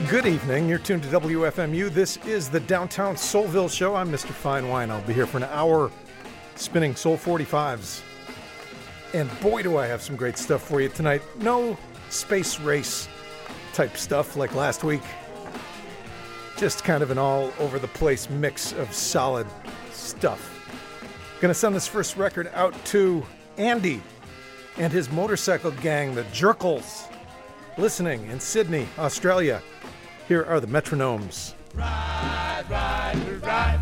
Good evening. You're tuned to WFMU. This is the Downtown Soulville Show. I'm Mr. Fine Wine. I'll be here for an hour spinning Soul 45s. And boy, do I have some great stuff for you tonight. No space race type stuff like last week. Just kind of an all-over-the-place mix of solid stuff. Gonna send this first record out to Andy and his motorcycle gang, the Jerkles, listening in Sydney, Australia. Here are the Metronomes. Ride, ride, ride.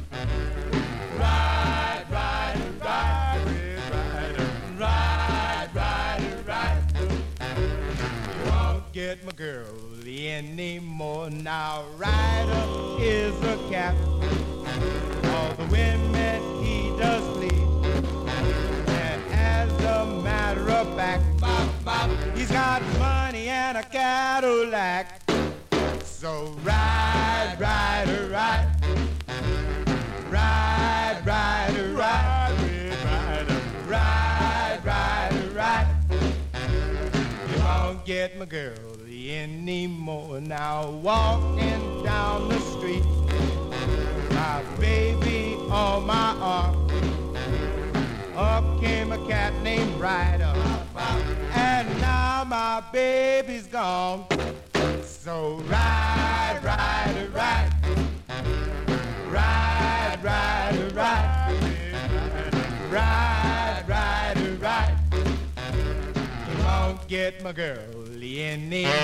Ride, ride, ride. Ride, ride, ride. You won't get my girl anymore. Now Ryder is a cap. All the women he does please. And as a matter of fact, he's got money and a Cadillac. So ride, ride, ride. Ride, ride, ride. Ride, ride, ride. You won't get my girl anymore. Now walking down the street, my baby on my arm. Up came a cat named Ryder, and now my baby's gone. So ride, ride, ride. Ride, ride, ride. Ride, ride, ride. You won't get my girl anymore.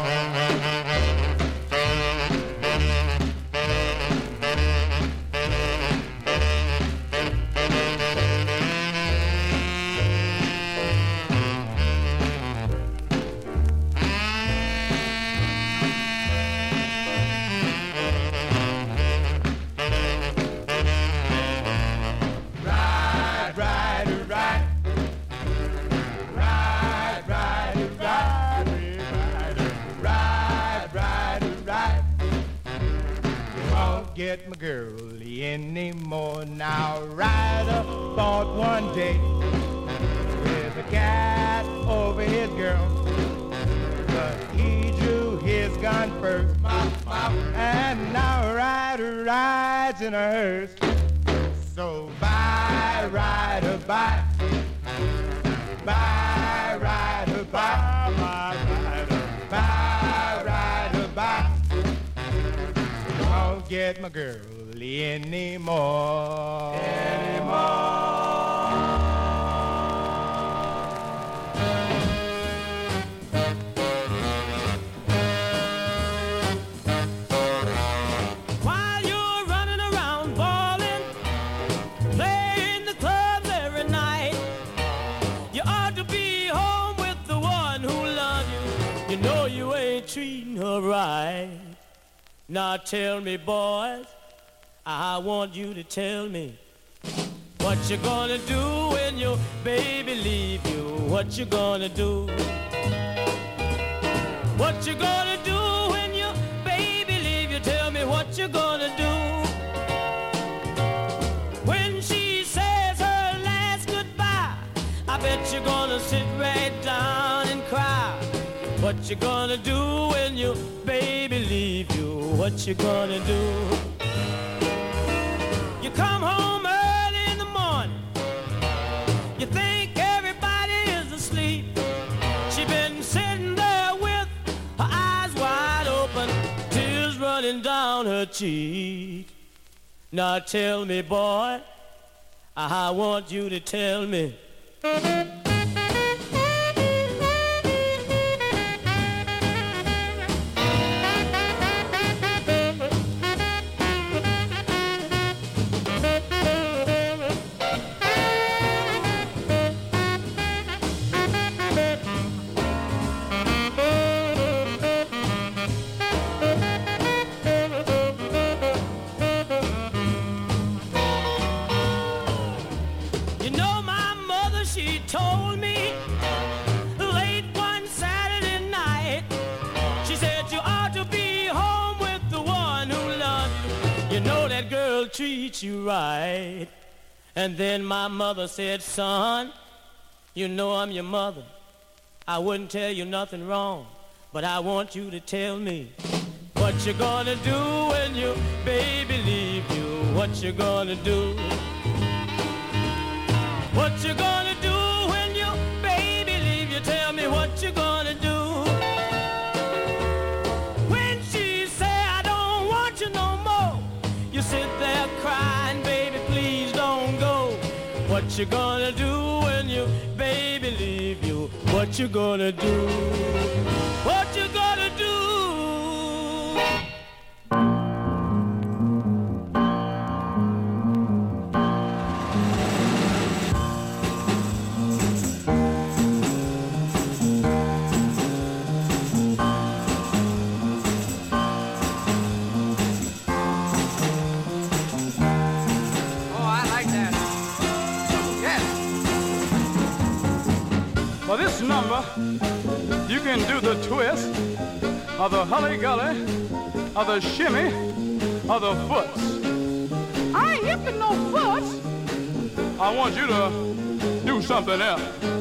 Get my girl anymore. Now Ryder bought one day with a cat over his girl, but he drew his gun first, and now Ryder rides in a hearse. So bye, Ryder, bye. Bye, Ryder, bye. Bye, Ryder, bye. Won't get my girl anymore. While you're running around balling, playing the clubs every night, you ought to be home with the one who loves you. You know you ain't treating her right. Now tell me, boys, I want you to tell me what you gonna do when your baby leave you. What you gonna do? What you gonna do when your baby leave you? Tell me what you gonna do. When she says her last goodbye, I bet you're gonna sit right down and cry. What you gonna do when your baby leave you? What you gonna do? You come home early in the morning, you think everybody is asleep. She been sitting there with her eyes wide open, tears running down her cheek. Now tell me, boy, I want you to tell me. Told me late one Saturday night, she said you ought to be home with the one who loves you. You know that girl treats you right. And then my mother said, son, you know I'm your mother. I wouldn't tell you nothing wrong, but I want you to tell me What you gonna do when your baby leave you? What you gonna do? What you gonna do when your baby leave you? Tell me what you gonna do. When she say I don't want you no more, you sit there crying, baby, please don't go. What you gonna do when your baby leave you? What you gonna do? What you gonna do? For this number, you can do the twist, or the hully-gully, or the shimmy, or the foots. I ain't hipping no foots. I want you to do something else.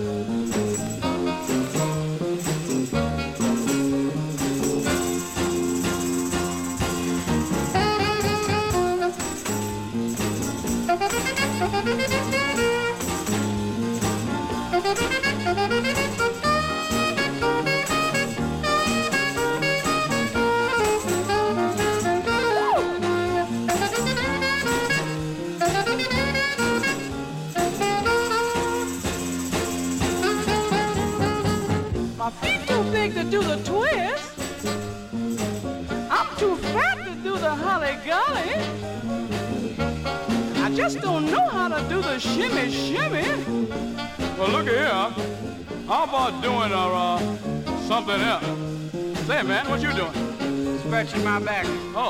My feet too big to do the twist. I'm too fat to do the holly-golly. I just don't know how to do the shimmy. Well, look here. How about doing something else? Say, man, what you doing? Stretching my back. Oh.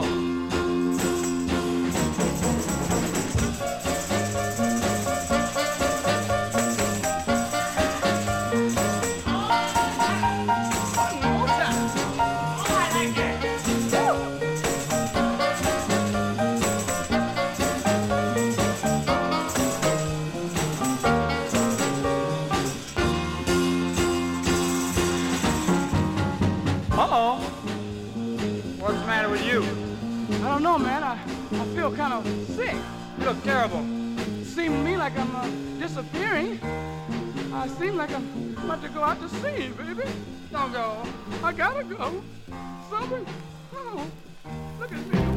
Uh-oh. What's the matter with you? I don't know, man. I feel kind of sick. You look terrible. It seems to me like I'm disappearing. I seem like I'm about to go out to sea, baby. Don't go. I gotta go. Something. Oh, look at me.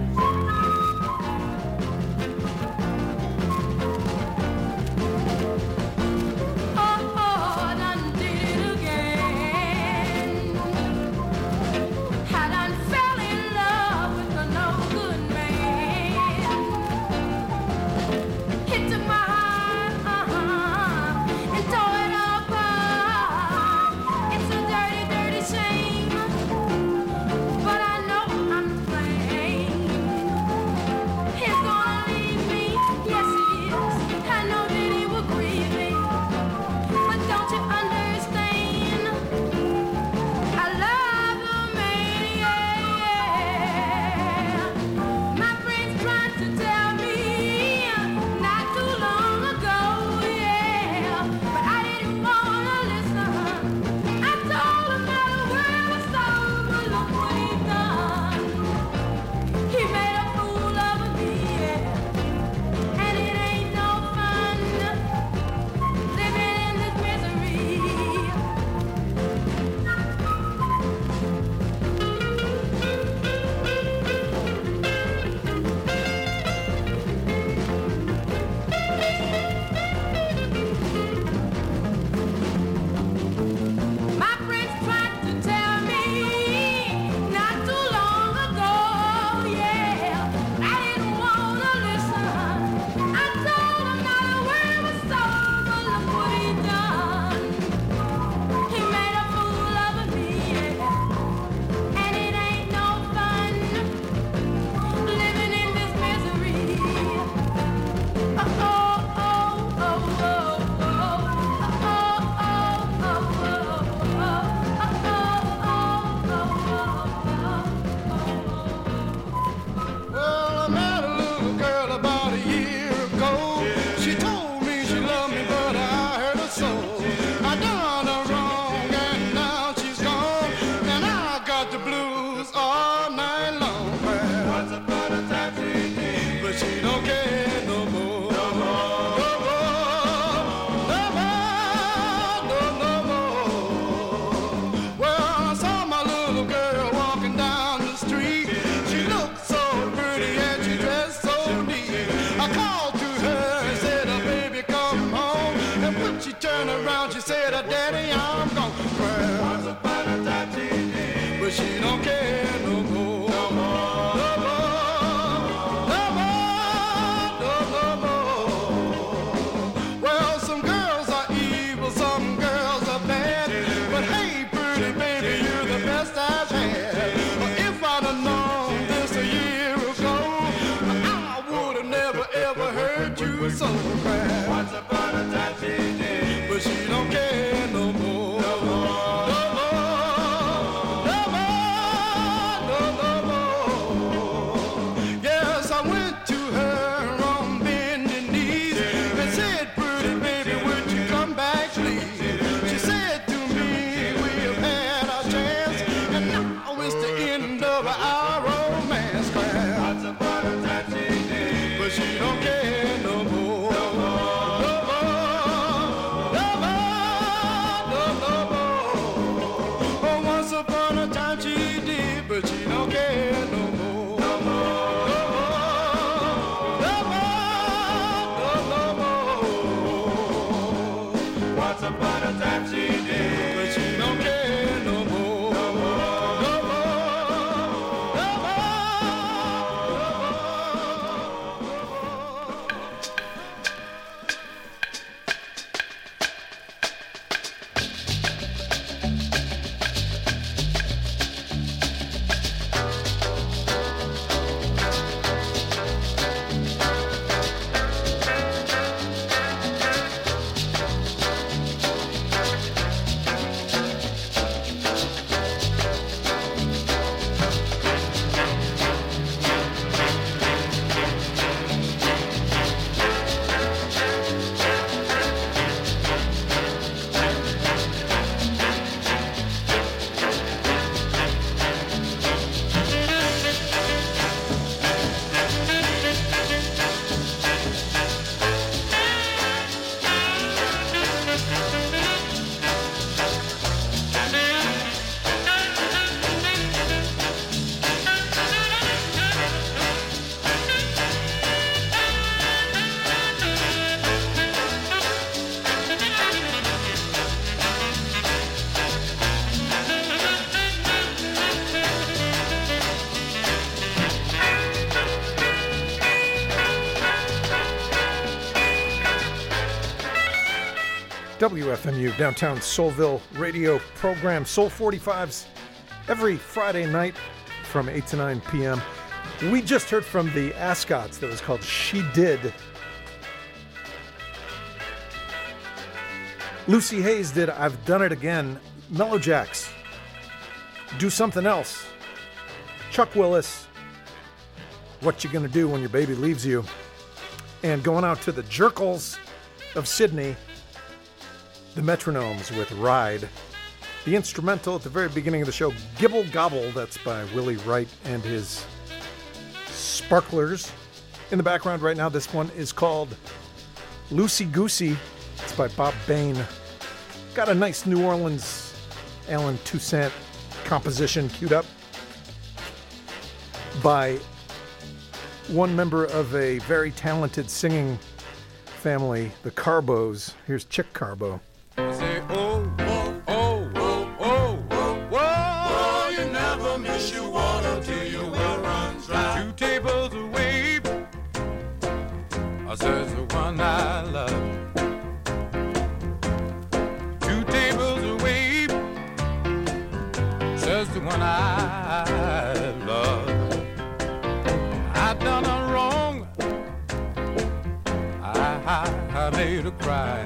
got the blues all night long. but she don't care no more. No more, no more, no more, no more. Well, some girls are evil, some girls are bad, but hey, pretty baby, you're the best I've had. If I'd have known this a year ago, I would have never ever heard you so cry. Once upon a time she did, but she don't care no more. No more, no more, no more, no more. Yes, I went to her on bending knees and said, pretty baby, would you come back, please? She said to me, we have had our chance, and now it's the end of our romance class. Once upon a time she did, but she don't care no more. No more, no more, no more, no more. Oh, once upon a time she did, but she don't care no more. No more, no more, no more, no more. Once upon a time she did, but she don't care no more. No more, no more, no WFMU, downtown Soulville radio program, Soul 45s, every Friday night from 8 to 9 p.m. We just heard from the Ascots that was called She Did. Lucy Hayes did I've Done It Again. Mellow Jacks, Do Something Else. Chuck Willis, What You Gonna Do When Your Baby Leaves You. And going out to the Jerkles of Sydney, the Metronomes with Ride. The instrumental at the very beginning of the show, Gibble Gobble, that's by Willie Wright and his Sparklers. In the background right now, this one is called Loosey Goosey. It's by Bob Bain. Got a nice New Orleans Alan Toussaint composition queued up by one member of a very talented singing family, the Carbos. Here's Chick Carbo. Say, oh, oh, oh, oh, oh, oh, oh, you never miss your water till your well runs dry. 2 tables away, I says the one I love. 2 tables away, says the one I love. I done her wrong, I made her cry.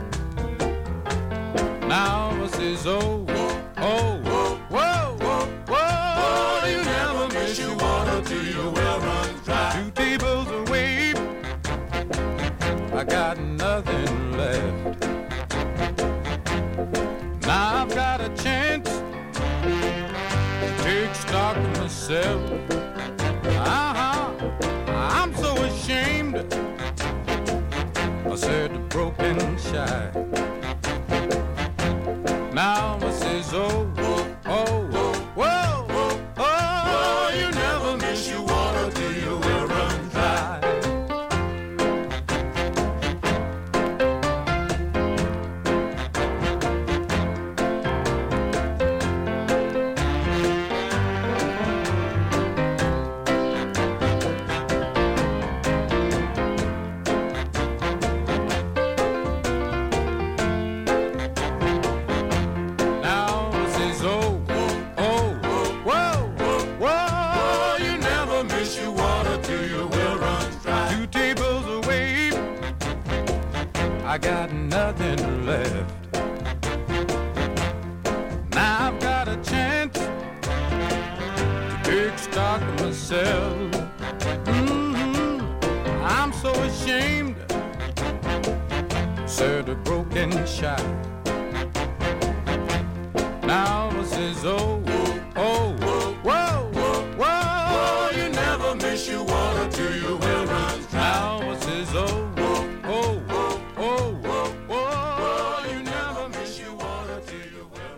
Now I says, oh, oh, oh, whoa, whoa, whoa, you never miss your water till your well runs dry. 2 tables away, I got nothing left. Now I've got a chance to take stock of myself. I'm so ashamed, I said the broken shy. Now I says, oh, oh, oh, whoa, whoa, oh, you never miss your water till your well runs dry. miss your water till your well runs dry. 2 tables away, I got nothing left. Now I've got a chance to take stock of myself. I'm so ashamed, said a broken child. Now I says, oh, oh, whoa, whoa, whoa, you never miss your water till your well runs dry. Now I says, oh, oh, oh, whoa, you never miss your water till your well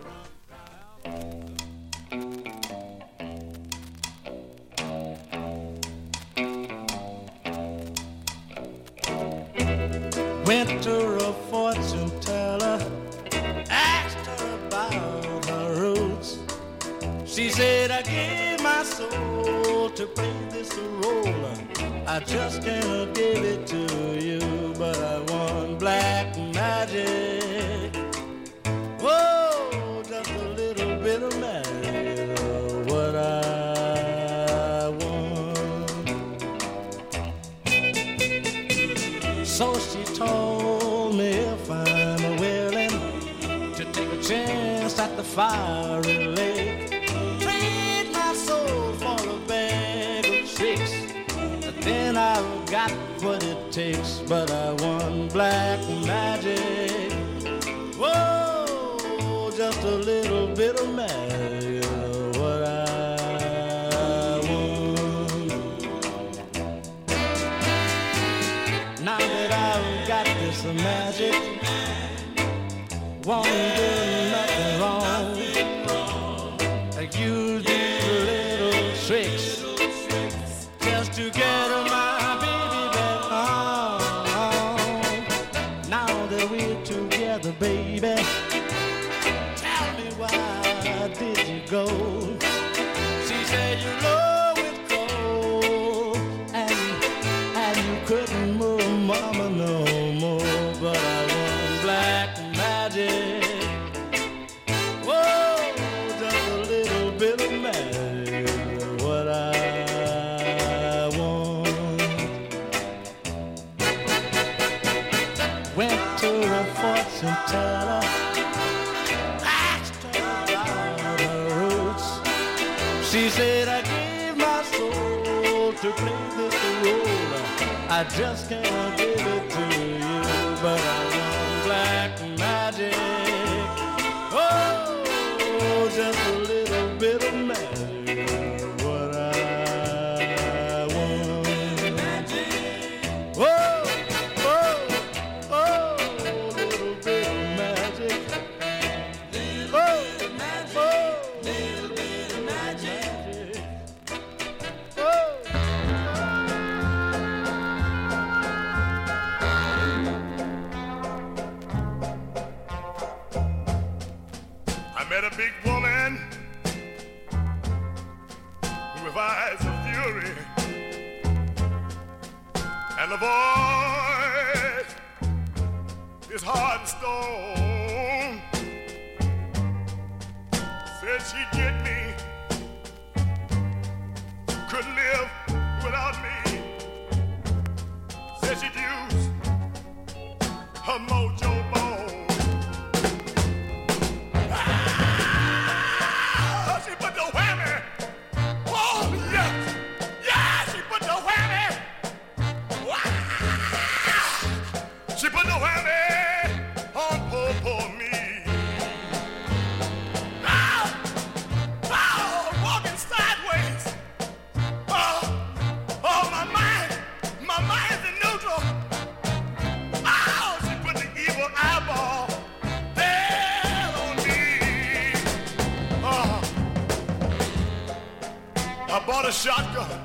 runs dry. Went to a fortune teller, asked her about her roots. She said, I gave my soul to play this role. I just can't give it to you, but I won black magic. Whoa, just a little bit of magic, what I won. So she told me if I'm willing to take a chance at the fiery lake, trade my soul for a bag of tricks, then I've got what it takes, but I won black magic. Whoa, just a little bit of magic, what I won. Now that I've got this magic, won't do nothing wrong. I use these little tricks just to get my baby back home. Now that we're together, baby, tell me why did you go? She said your love was cold and you couldn't move mama no more, but I won black magic. Whoa, just a little bit of magic, what I want. Went to a fortune teller, asked her about her roots. She said, I gave my soul to play this role. I just can't give it to you, but I want black magic. Oh, just a little bit of magic, what I want. Whoa, oh, oh, little bit of magic. Oh, oh, little bit of magic. Oh. I met a big woman with eyes of fury and a voice is hard and stone. Said she'd get me, couldn't live without me. Said she'd use her mojo bone. She put the whammy. Oh, yes. Yeah, she put the whammy. Wow. She put the whammy on poor me. Oh, walking sideways. Oh, my mind's in neutral. Oh, she put the evil eyeball there on me. Oh. I bought a shotgun,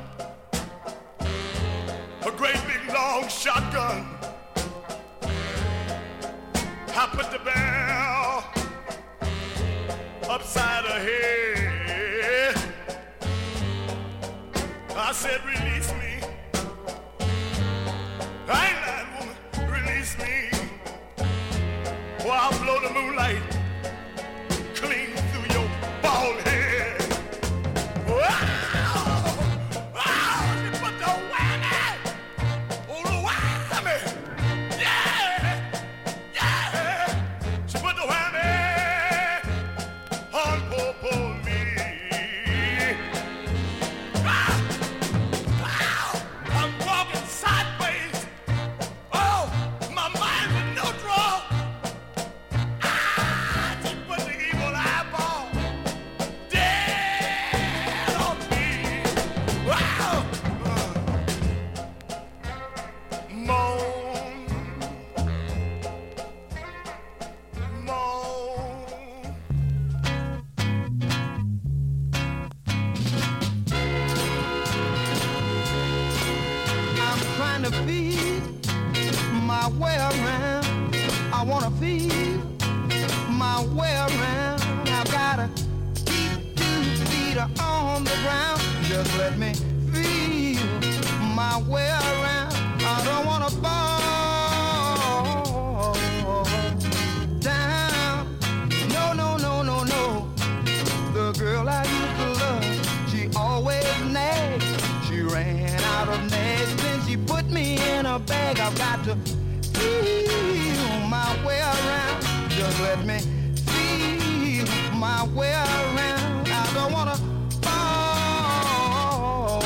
a great big long shotgun. I put the barrel upside her head. I said, release me. I ain't lying, woman, release me. Or I'll blow the moonlight clean through your bald head. Wow! Wow! to feel my way around. I wanna feel my way around. I've gotta keep 2 feet on the ground. Just let me feel my way around. I don't wanna fall down. No, no, no, no, no. The girl I used to love, she always nagged. She ran out of nags, then she put me in a bag. I've got to feel my way around. Just let me feel my way around. I don't wanna fall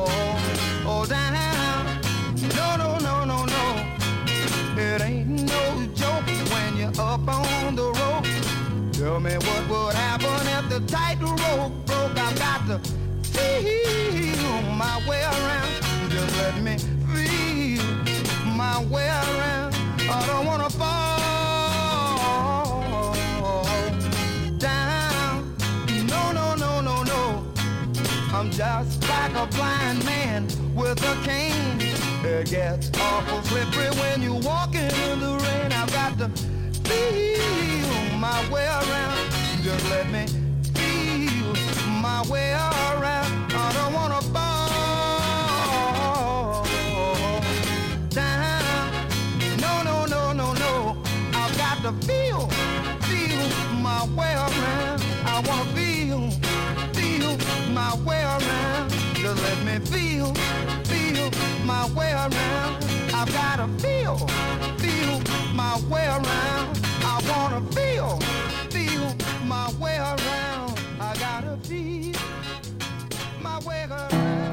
down. No, no, no, no, no. It ain't no joke when you're up on the rope. Tell me what would happen if the tightrope broke. I've got to feel my way around. Just let me feel my way around. I don't wanna fall down. No, no, no, no, no. I'm just like a blind man with a cane. It gets awful slippery when you're walking in the rain. I've got to feel my way around. Just let me feel my way around. I don't wanna fall down. No, no, no, no, no. I've got to feel my way around. I wanna feel my way around. Just let me feel my way around. I've gotta feel my way around. I wanna feel my way around. I gotta feel my way around.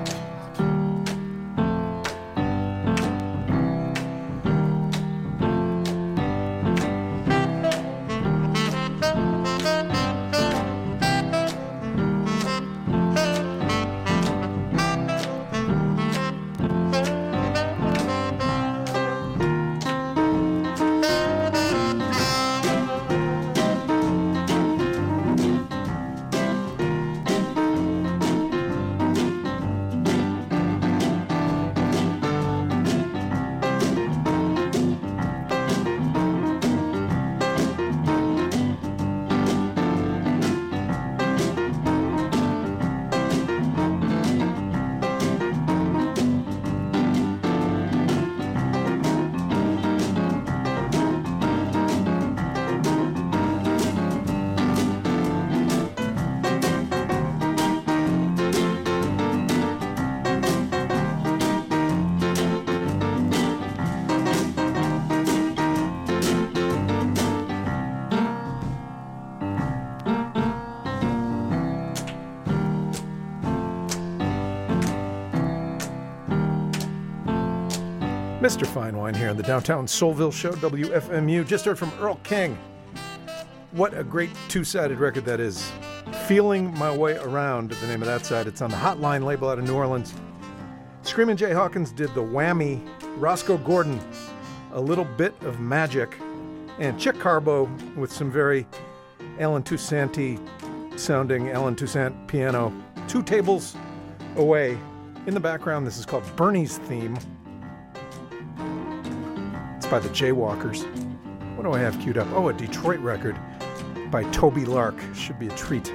Mr. Fine Wine here on the Downtown Soulville Show, WFMU. Just heard from Earl King. What a great two-sided record that is. Feeling My Way Around, the name of that side. It's on the Hotline label out of New Orleans. Screamin' Jay Hawkins did the whammy. Roscoe Gordon, A Little Bit of Magic. And Chick Carbo with some very Alan Toussaint sounding Alan Toussaint piano. 2 tables away. In the background, this is called Bernie's Theme. By the Jaywalkers. What do I have queued up? Oh, a Detroit record by Toby Lark. Should be a treat.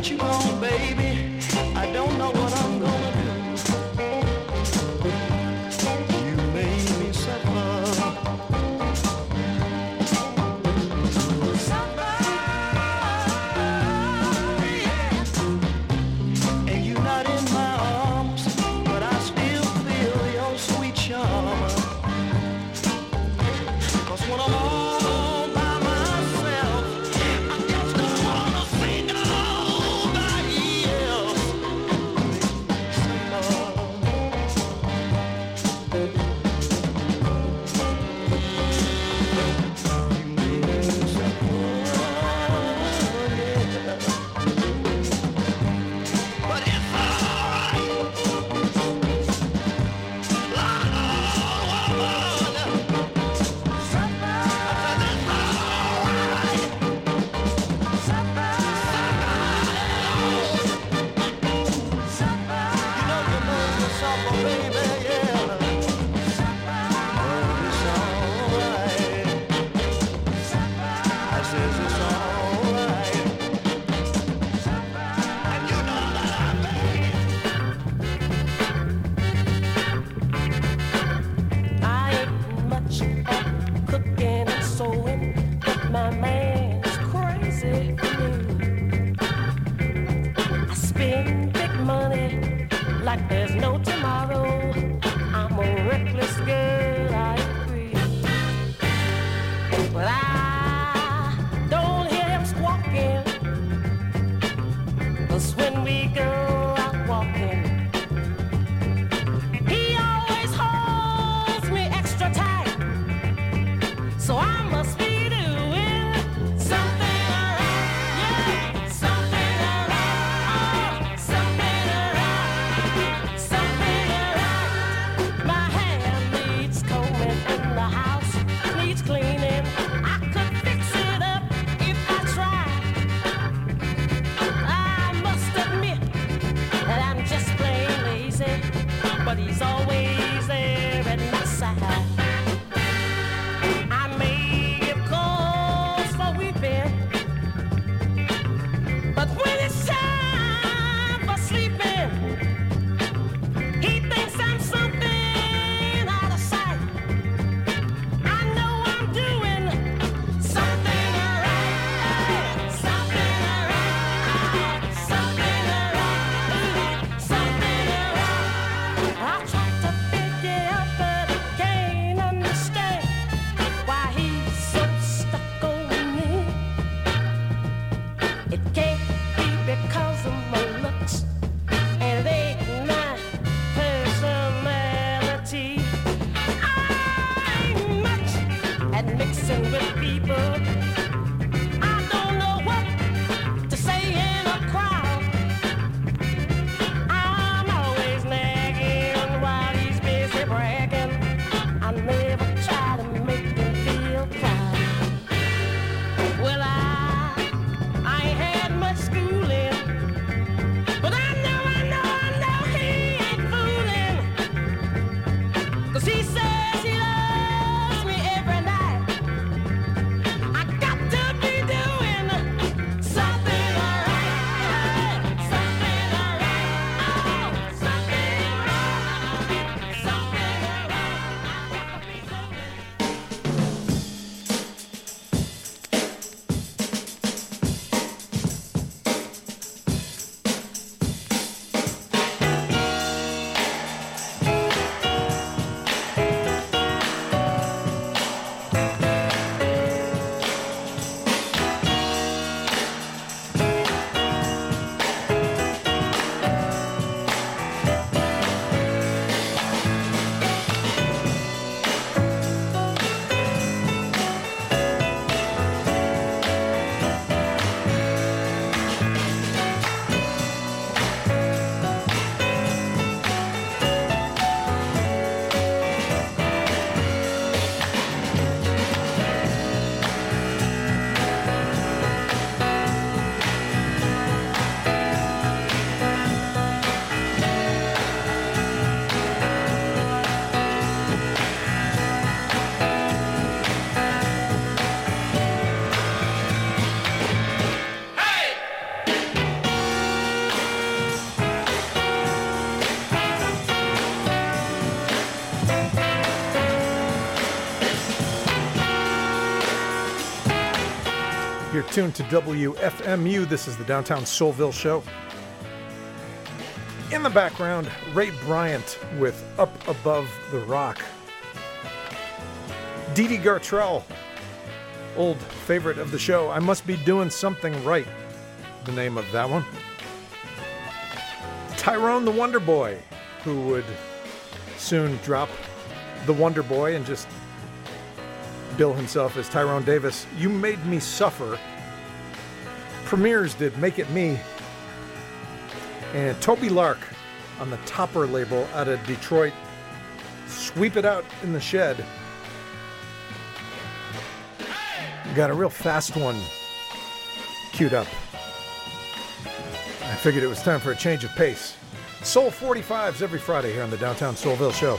what you want, baby. I don't know what I'm gonna do. You made me suffer. And you're not in my arms, but I still feel your sweet charm. 'Cause when I'm all by myself, I just don't wanna see nobody else. But it's alright. I ain't much at cooking and sewing, but my man is crazy for me. I spend big money like there's no tomorrow. I'm a reckless girl, I agree. But I don't hear him squawking, 'cause when we go out walking, he always holds me extra tight. So I must be doing something right. Yeah, something right. Something right. Something right. My hair needs combing and the house needs cleaning. I could fix it up if I tried. I must admit that I'm just plain lazy, but he's always there at my side. I may give cause for weeping, but when it's time for sleeping, he thinks I'm something out of sight. I know I'm doing something right, something right, something right, something right. I try to figure out, but I can't understand why he's so stuck on me. It can't be because of my looks, and it ain't my personality. I ain't much at mixing with people. I don't know what to say in a crowd. I'm always nagging while he's busy bragging. I never try to make him feel proud. Well, I ain't had much schooling, but I know he ain't fooling. 'Cause he says he loves me every night, You're tuned to WFMU. This is the Downtown Soulville Show. In the background, Ray Bryant with Up Above the Rock. Dee Dee Gartrell, old favorite of the show, I Must Be Doing Something Right, the name of that one. Tyrone the Wonder Boy, who would soon drop the Wonder Boy and just bill himself as Tyrone Davis. You Made Me Suffer. Premiers did Make It Me. And Toby Lark on the Topper label out of Detroit. Sweep It Out in the Shed. Got a real fast one queued up. I figured it was time for a change of pace. Soul 45s every Friday here on the Downtown Soulville Show.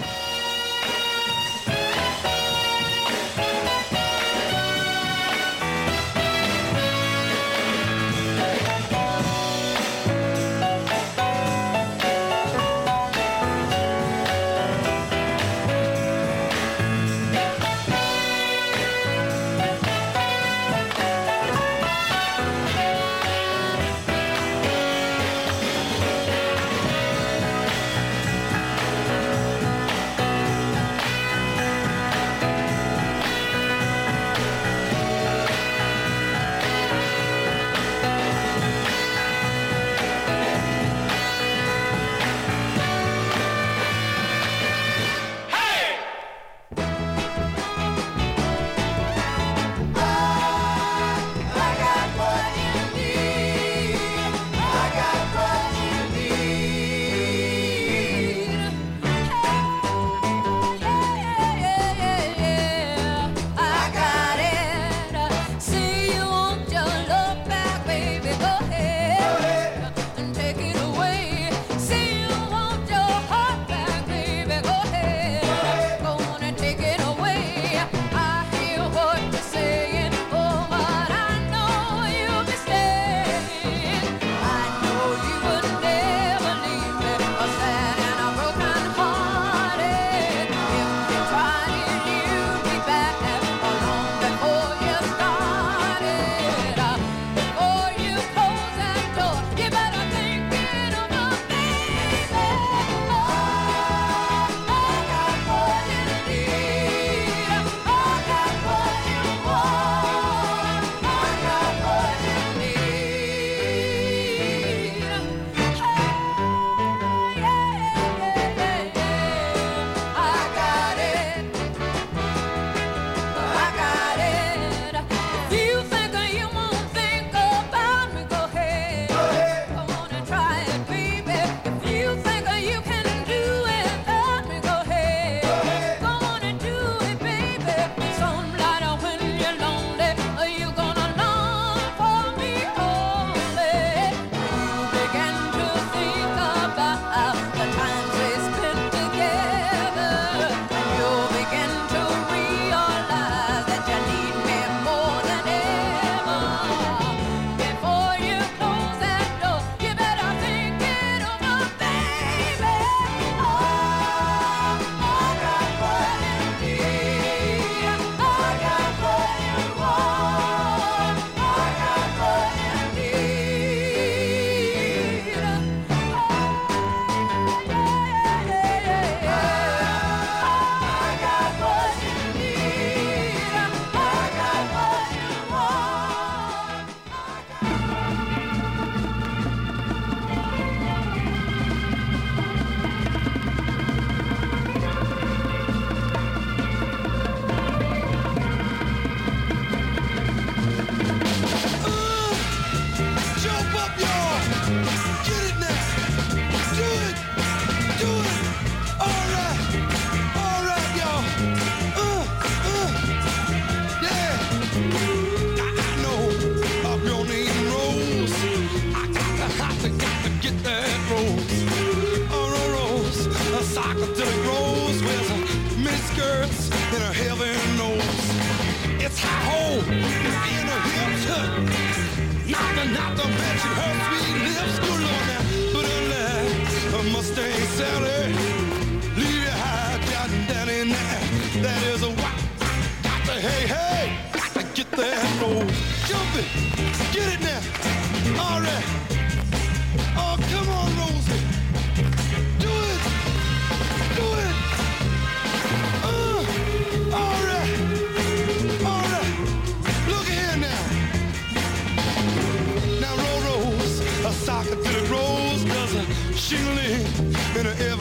Not to mention her sweet lips, good Lord now. Put her left, her Mustang Sally. Leave your high down down in there. That is a whack. Got to, hey, hey, got to get that roll. Jump it.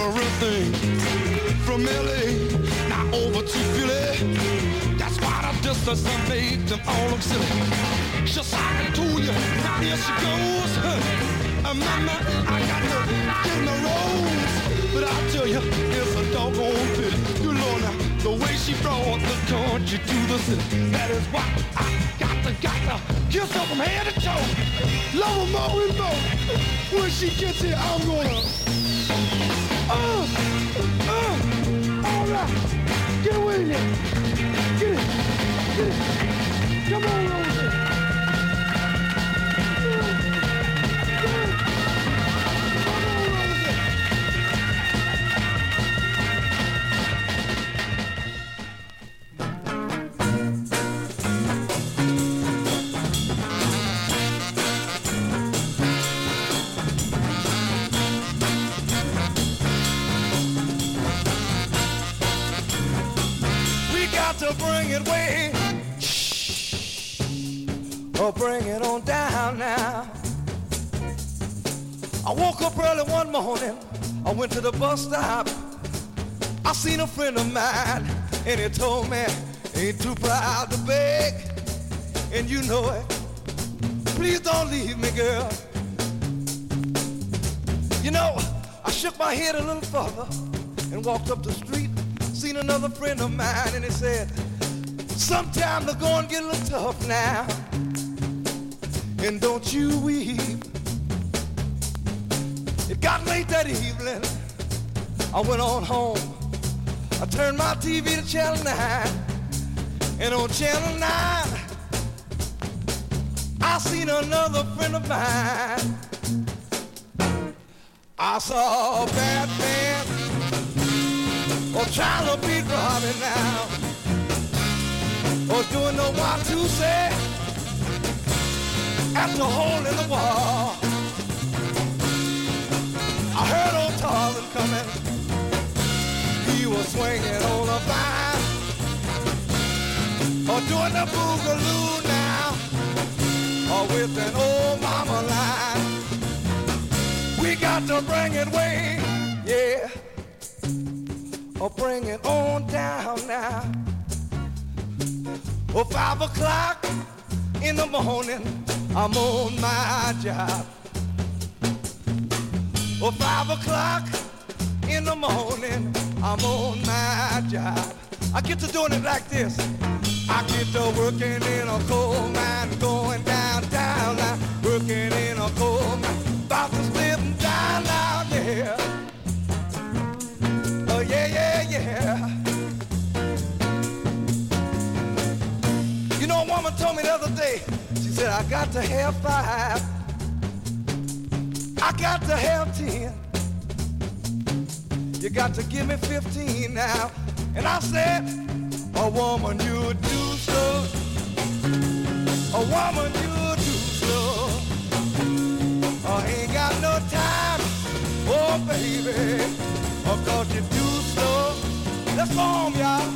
everything from LA now over to Philly. That's why the distance that made them all look silly. Just like I told you, now here she goes. Mama, I got to get my rose. But I tell you, it's a doggone pity. You know now, the way she brought the country to the city. That is why I got to kiss her from head to toe. Love her more and more. When she gets here, I'm gonna all right, get away there. Get it. Come on, Rosie. To bring it way, oh, bring it on down now. I woke up early one morning, I went to the bus stop. I seen a friend of mine, and he told me, ain't too proud to beg, and you know it. Please don't leave me, girl. You know, I shook my head a little further and walked up the street. Seen another friend of mine, and he said, sometime the going get a little tough now, and don't you weep. It got late that evening, I went on home. I turned my TV to Channel 9, and on Channel 9 I seen another friend of mine. I saw a bad man trying to beat Robin now, or doing the Y2 say at the hole in the wall. I heard old Tarzan coming, he was swinging on a vine, or doing the boogaloo now, or with an old mama line. We got to bring it way, yeah. Oh, bring it on down now. Oh, 5 o'clock in the morning, I'm on my job. Oh, 5 o'clock in the morning, I'm on my job. I get to doing it like this. I get to working in a coal mine, going down now, working in a coal mine, about to slip down out there. Oh, yeah. You know, a woman told me the other day, she said, I got to have 5, I got to have 10, you got to give me 15 now. And I said, a woman, you do slow, a woman, you do slow, I ain't got no time, oh baby, oh, 'cause you do slow. Let's go home, y'all.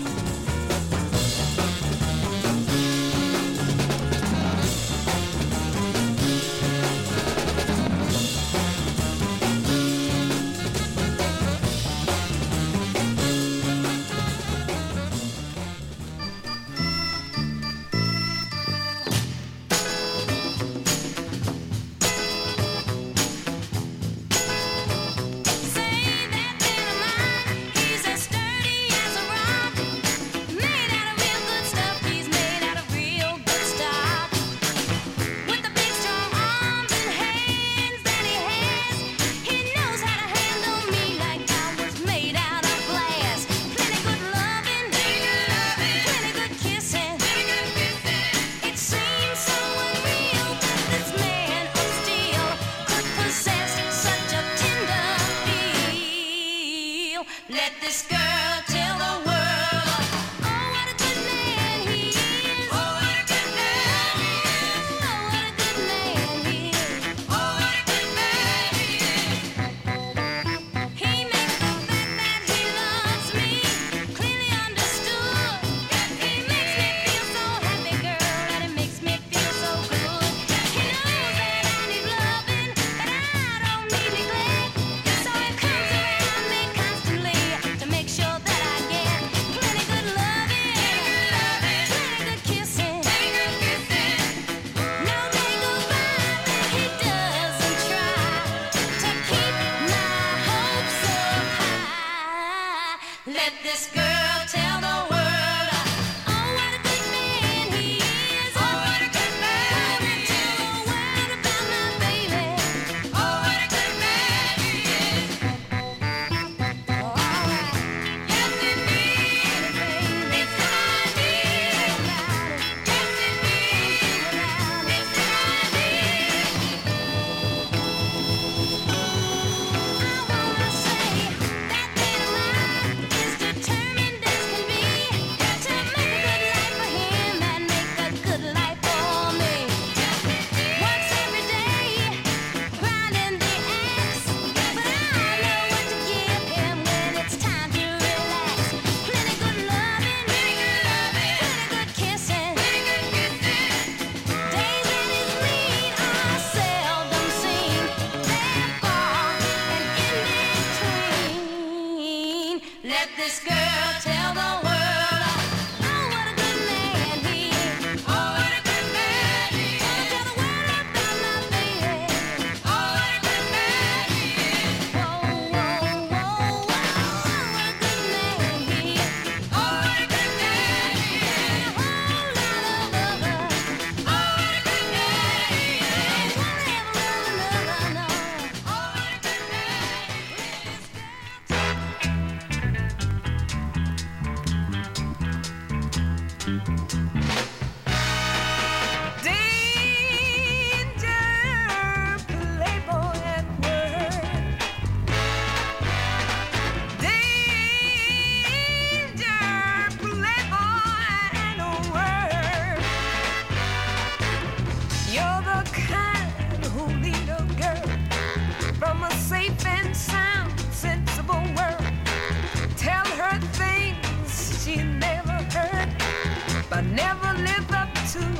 Say that little man, he's as sturdy as a rock.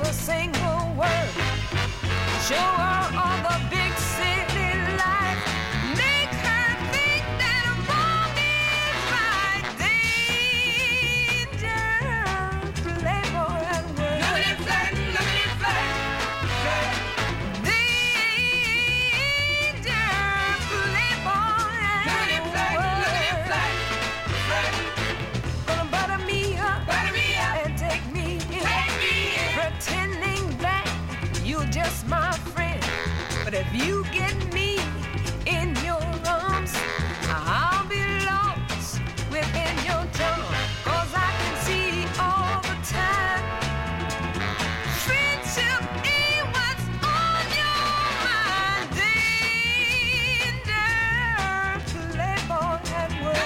a single word. Show her all the big city life. Make her think that wrong is right. Danger, playboy at work. Look at it flirt, look at it flirt. Danger, playboy at work. Gonna butter me up and take me in. Pretending that you're just my friend. But if you get me in your arms, I'll be lost within your charm. 'Cause I can see all the time friendship ain't what's on your mind. Danger, playboy at work.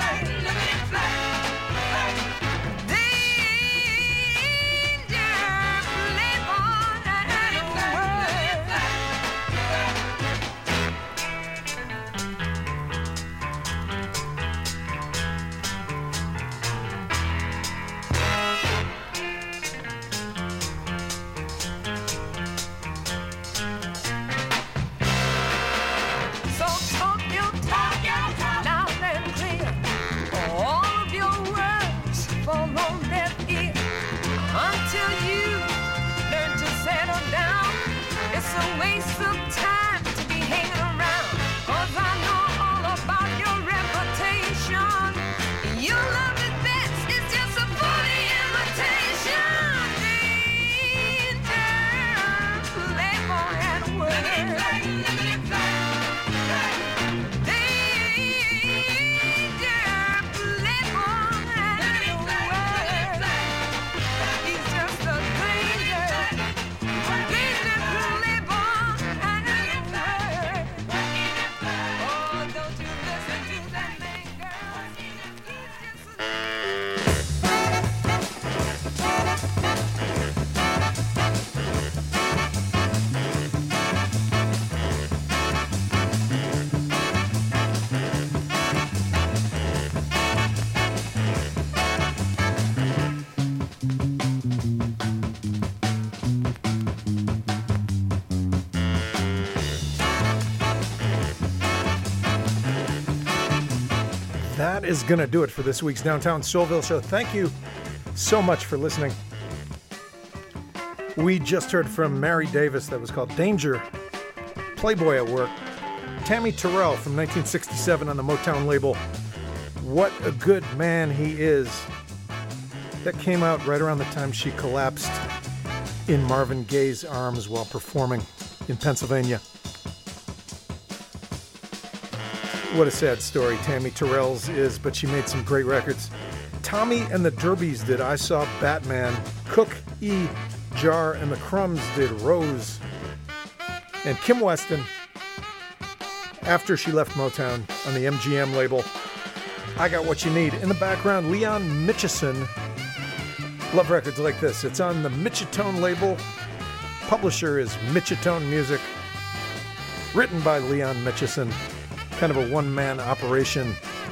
So talk your talk loud and clear. All of your words fall on deaf ear. Until you learn to settle down, it's a waste of time to be hanging around. 'Cause I know all about your reputation. Your love is best, it's just a phony imitation. Danger, playboy at work. That is going to do it for this week's Downtown Soulville show. Thank you so much for listening. We just heard from Mary Davis. That was called Danger, Playboy at Work. Tammy Terrell from 1967 on the Motown label. What a good man he is. That came out right around the time she collapsed in Marvin Gaye's arms while performing in Pennsylvania. What a sad story Tammy Terrell's is, but she made some great records. Tommy and the Derbies did I Saw Batman. Cook E. Jar and the Crumbs did Rose. And Kim Weston, after she left Motown on the MGM label, I Got What You Need. In the background, Leon Mitchison. Love records like this. It's on the Mitchitone label. Publisher is Mitchitone Music. Written by Leon Mitchison. Kind of a one-man operation.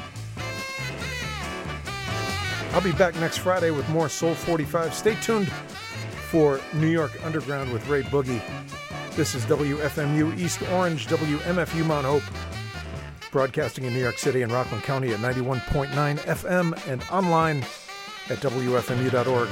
I'll be back next Friday with more Soul 45. Stay tuned for New York Underground with Ray Boogie. This is WFMU East Orange, WMFU Mount Hope, broadcasting in New York City and Rockland County at 91.9 FM and online at WFMU.org.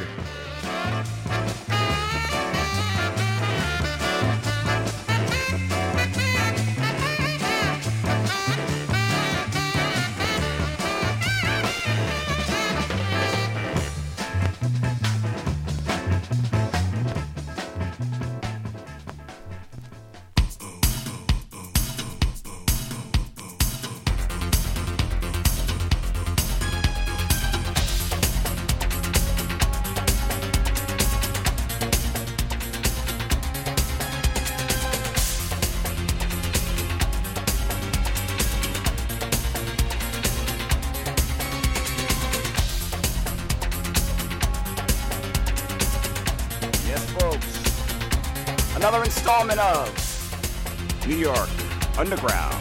Another installment of New York Underground.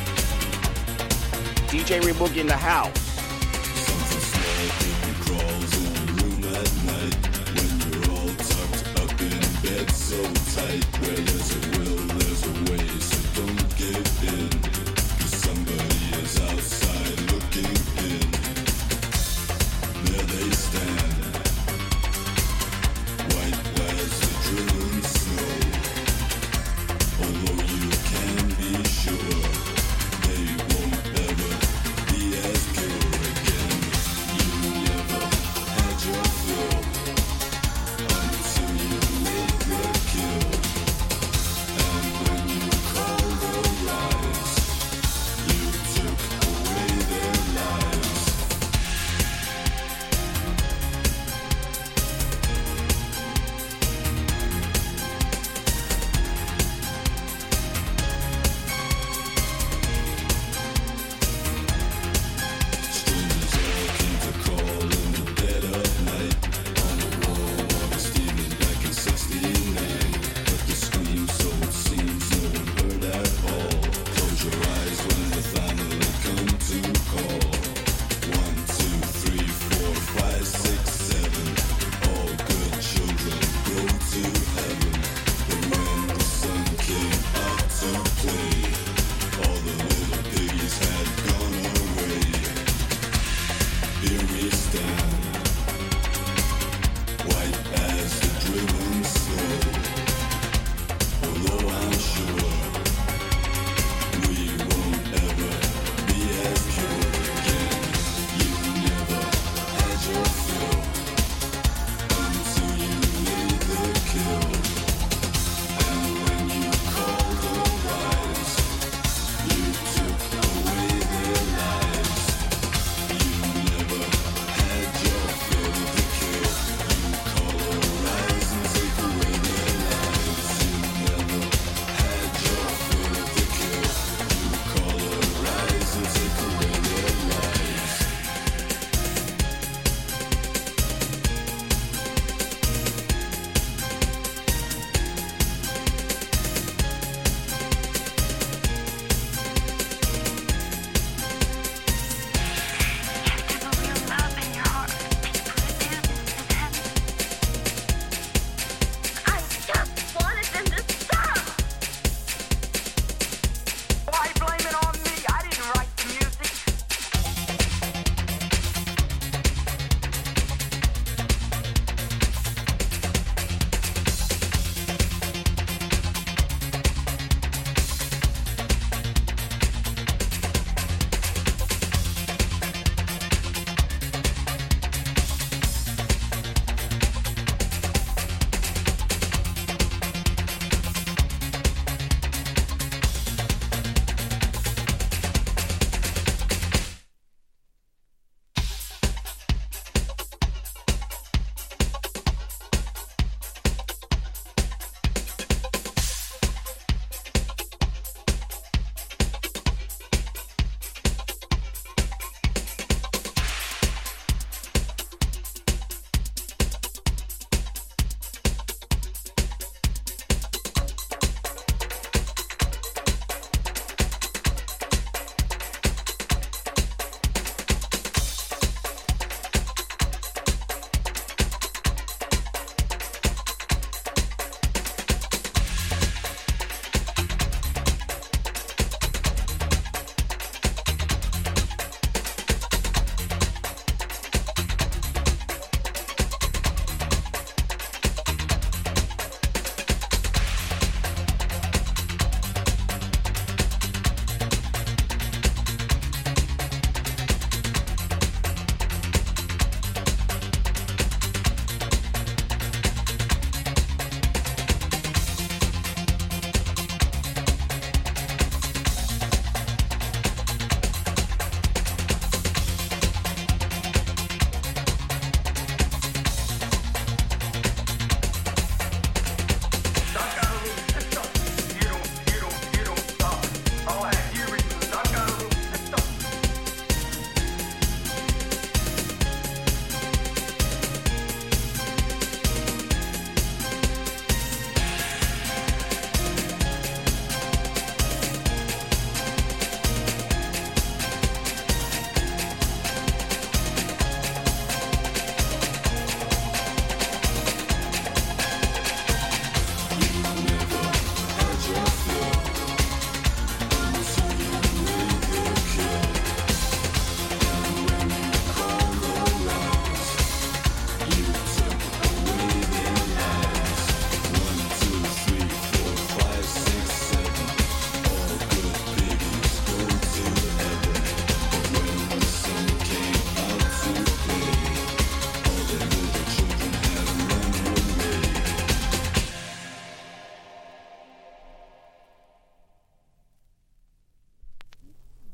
DJ Ray Boogie in the house. Something slow, creepy crawls on the room at night when you're all tucked up in Until you lay the kill.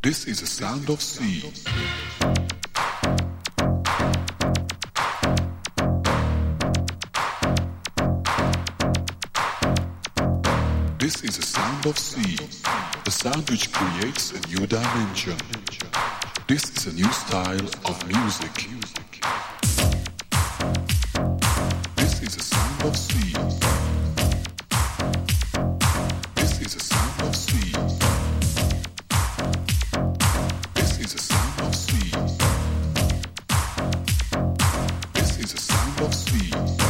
This is the sound of sea. This is the sound of sea, a sound which creates a new dimension. This is a new style of music. This is the sound of sea. This is the sound of sea. This is the sound of sea. This is the sound of sea.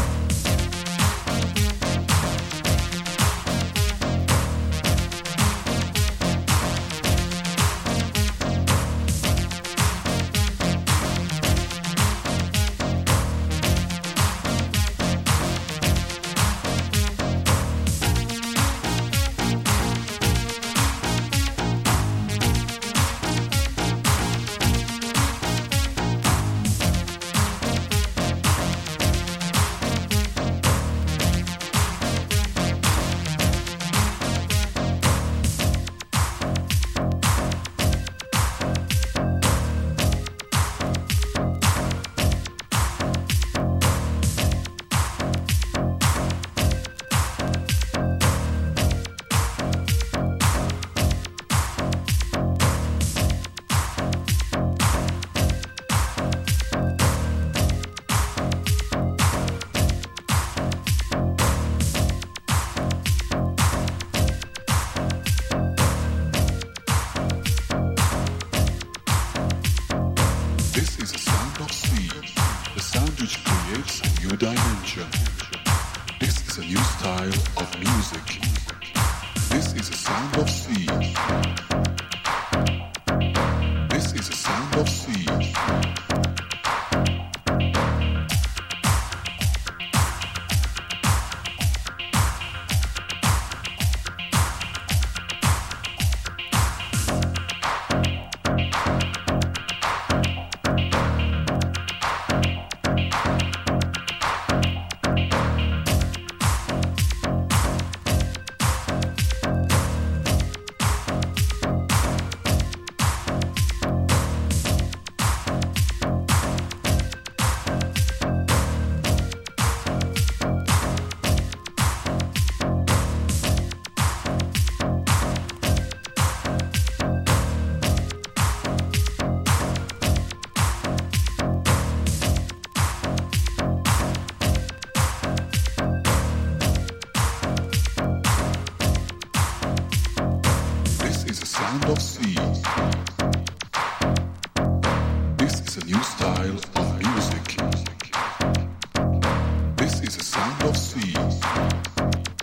Dimension. This is a new style of music. This is the sound of sea. This is the sound of sea. Sound of sea. This is a new style of music. This is the sound of sea.